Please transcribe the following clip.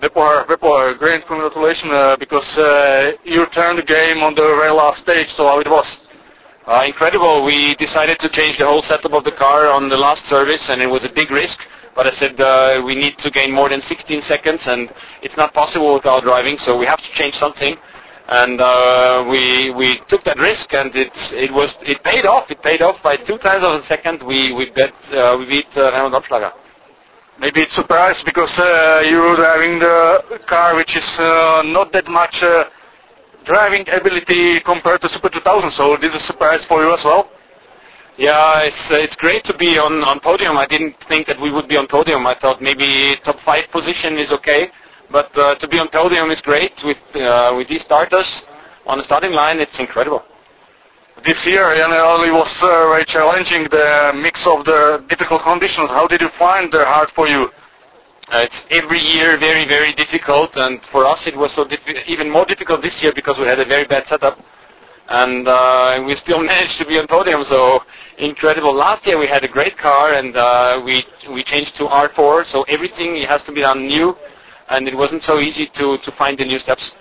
Vepor, great congratulations because you turned the game on the very last stage, so how it was? Incredible. We decided to change the whole setup of the car on the last service, and it was a big risk. But I said we need to gain more than 16 seconds, and it's not possible without driving, so we have to change something. And we took that risk, and it paid off. It paid off by 2/10 of a second. We beat Raymond Abschlager. Maybe it's a surprise because you're driving the car which is not that much driving ability compared to Super 2000, so this is a surprise for you as well? Yeah, it's great to be on podium. I didn't think that we would be on podium. I thought maybe top 5 position is okay, but to be on podium is great with these starters on the starting line. It's incredible. This year, Jan Haley was very challenging, the mix of the difficult conditions. How did you find the hard for you? It's every year very, very difficult, and for us it was even more difficult this year because we had a very bad setup, and we still managed to be on podium, so incredible. Last year we had a great car, and we changed to R4, so everything has to be done new, and it wasn't so easy to find the new steps.